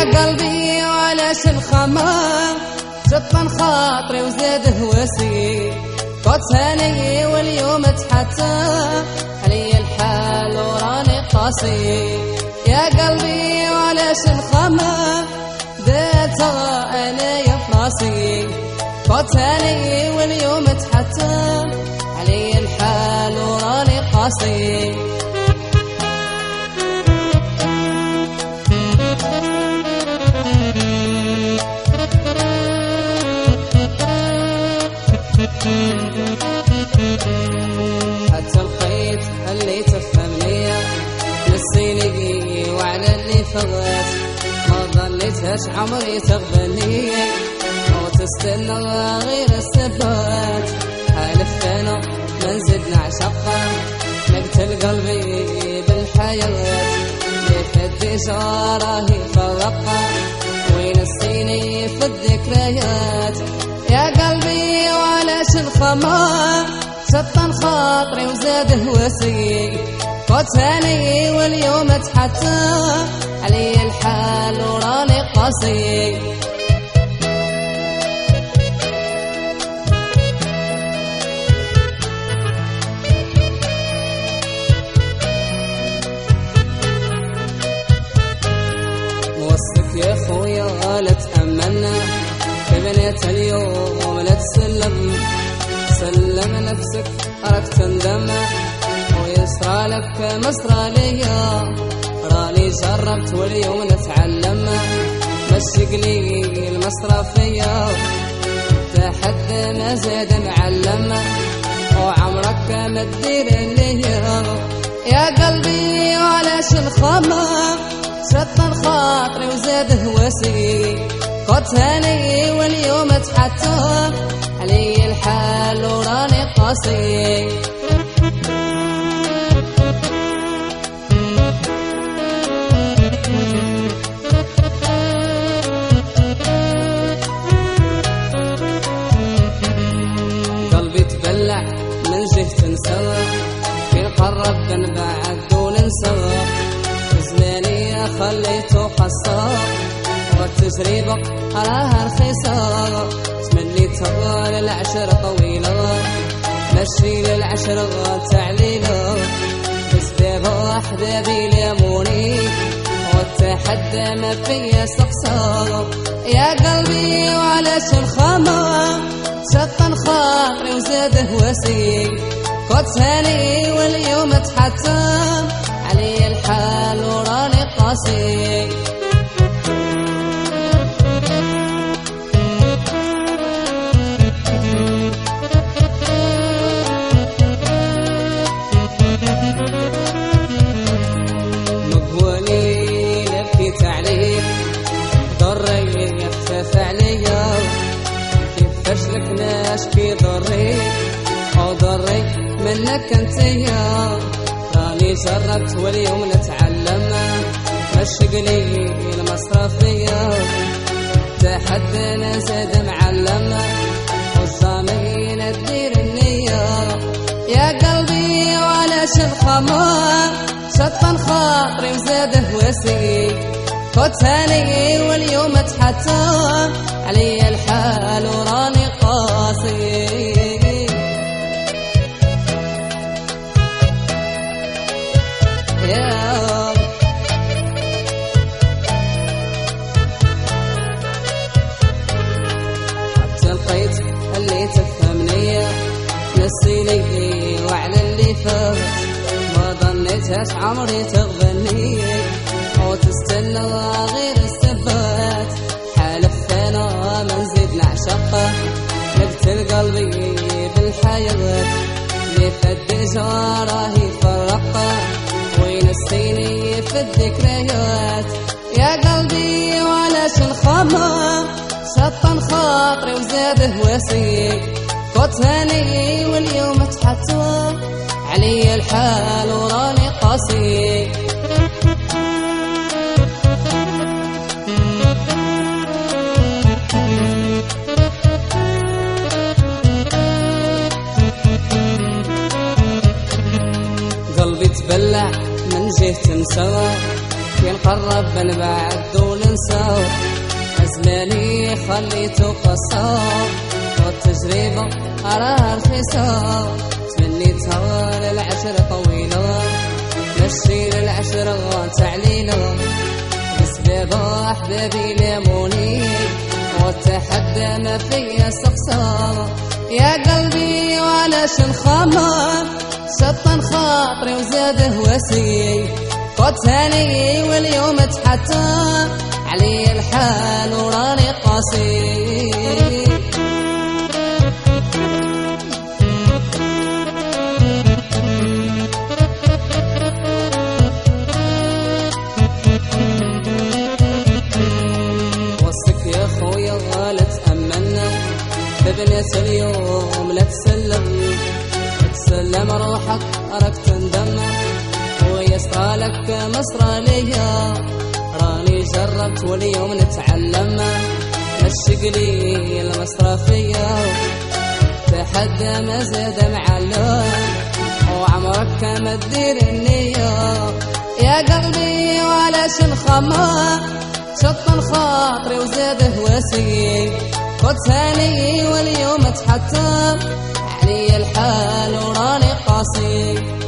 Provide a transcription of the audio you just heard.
قلبي وعلاش الخمام شطن خاطري وزاد هواسي كنت هاني واليوم تحتم علي الحال وراني قاسي يا قلبي وعلاش الخمام داتها انا يا فراسي كنت هاني واليوم تحتم علي الحال وراني قاسي حتى لقيت اللي تفهمني نسيني وعلى اللي فغات ما ظليتهاش عمري تغبني وتستنى غير السبات حالف انا ما نزيد نعشقها نقتل قلبي بالحياة اللي فدي راهي فرقها وينسيني في الذكريات يا قلبي وعلاش الخمام شطن خاطري وزاد هواسي كنت هاني واليوم تحتم علي الحال وراني قاسي موصلك يا خويا لا تأمنا في بنات اليوم لا تسلم سلم نفسك راك تندم ويسرى لك مسرى ليا راني جربت واليوم نتعلم مشي قليل المسرى فيا تحدى ما زاد معلم وعمرك ما تدير ليا يا قلبي وعلاش الخمام شطن خاطري وزاد هواسي كنت هاني واليوم تحتم علي الحال وراني قاسي قلبي تبلع من جهة نسى فين قرب نبعد وننسى زماني خليته قصار والتجربة راها رخيصة تمنيت العشرة طويلة مشي للعشرة تعليلة بسبب أحبابي ليموني والتحدى ما فيا استقصى يا قلبي وعلاش الخمام شطن خاطري وزاد هواسي كنت هاني واليوم تحتم علي الحال وراني قاسي مقبولي لبكيت عليك ضري خفاف عليا كيفاش لك ناشكي ضري او ضري منك انتيا راني جربت واليوم نتعلم مشي قليل المصرفية تحدى زاد معلم والزامين تدير النية يا قلبي وعلاش الخمام شطن خاطري وزاد هواسي كنت هاني واليوم تحتم علي الحال وراني قاسي حتى لقيت اللي تفهمني نسيني وعلى اللي فات ما ظنيتهاش عمري تغبني وتستنى غير السبات حالف انا ما نزيد نعشقه نقتل قلبي بالحياة اللي فدي راهي فرقه وينسيني في الذكريات يا قلبي وعلاش الخمام شطن خاطري وزاد هواسي كنت هاني واليوم تحتم علي الحال وراني قاسي قلبي تبلع من جهة نسى فين قرب نبعد وننسى قلبي خليته قصار، والتجربة أراها رخيصة، تمنيتها للعشرة طويلة، مشي للعشرة تعليلة، بسبب أحبابي ليموني، والتحدى ما فيا استقصار. يا قلبي وعلاش الخمر شطن خاطري وزاده وسي، كنت هاني واليوم اتحتى علي الحال وراني قاسي. وصك يا خويا لا تأمنا ببنية اليوم، لا تسلم تسلم روحك راك تندم، ويسرى لك مسرى ليا، راني جربت واليوم نتعلم، مشي قليل مسرى فيا، تحدى ما زاد معلم، وعمرك ما تدير النية. يا قلبي وعلاش نخمر شطن خاطري وزاده وسي، كنت هاني واليوم اتحتم علي الحال وراني قاسي.